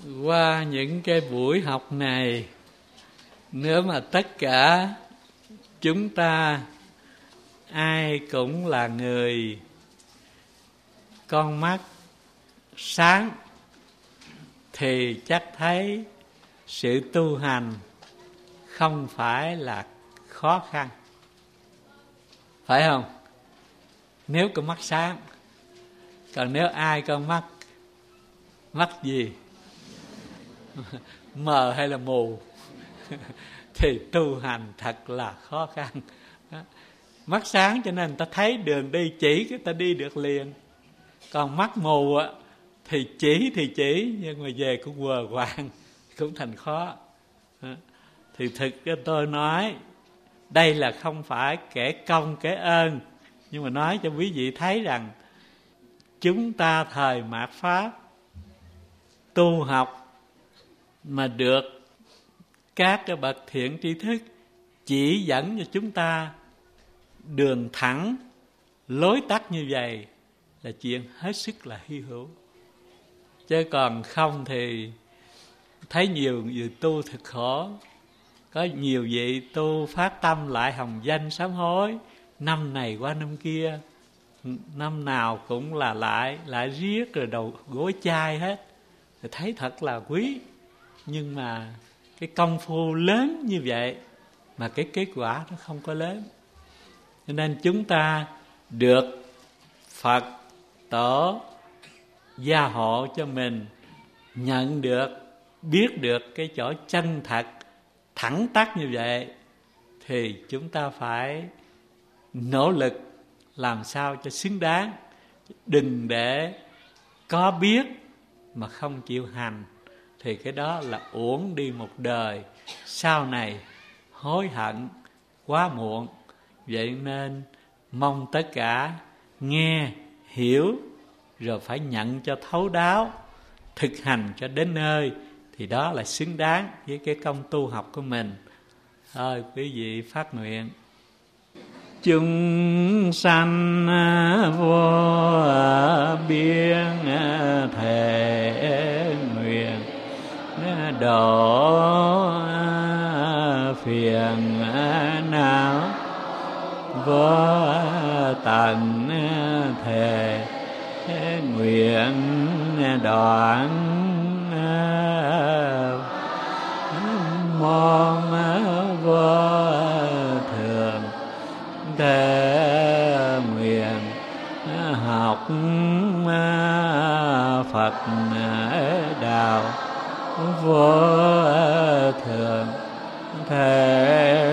Qua những cái buổi học này, nếu mà tất cả chúng ta ai cũng là người con mắt sáng thì chắc thấy sự tu hành không phải là khó khăn, phải không? Nếu con mắt sáng. Còn nếu ai con mắt gì mờ hay là mù thì tu hành thật là khó khăn. Mắt sáng cho nên người ta thấy đường đi chỉ cái ta đi được liền. Còn mắt mù thì chỉ nhưng mà về cũng quờ quạng, cũng thành khó. Thì thực tôi nói đây là không phải kể công kể ơn, nhưng mà nói cho quý vị thấy rằng chúng ta thời mạt Pháp tu học mà được các cái bậc thiện tri thức chỉ dẫn cho chúng ta đường thẳng, lối tắt như vậy là chuyện hết sức là hy hữu. Chứ còn không thì thấy nhiều người tu thật khổ. Có nhiều vị tu phát tâm lại hồng danh sám hối, năm này qua năm kia, năm nào cũng là lại riết rồi đầu gối chai hết. Thì thấy thật là quý. Nhưng mà cái công phu lớn như vậy mà cái kết quả nó không có lớn. Cho nên chúng ta được Phật Tổ gia hộ cho mình nhận được, biết được cái chỗ chân thật thẳng tắc như vậy, thì chúng ta phải nỗ lực làm sao cho xứng đáng. Đừng để có biết mà không chịu hành, thì cái đó là uổng đi một đời, sau này hối hận quá muộn. Vậy nên mong tất cả nghe, hiểu, rồi phải nhận cho thấu đáo, thực hành cho đến nơi, thì đó là xứng đáng với cái công tu học của mình. Thôi quý vị phát nguyện. Chúng sanh vô biên thể nguyện độ phiền não vô tận thể nguyện đoạn môn vô thường thể nguyện học Phật đạo vô thường thể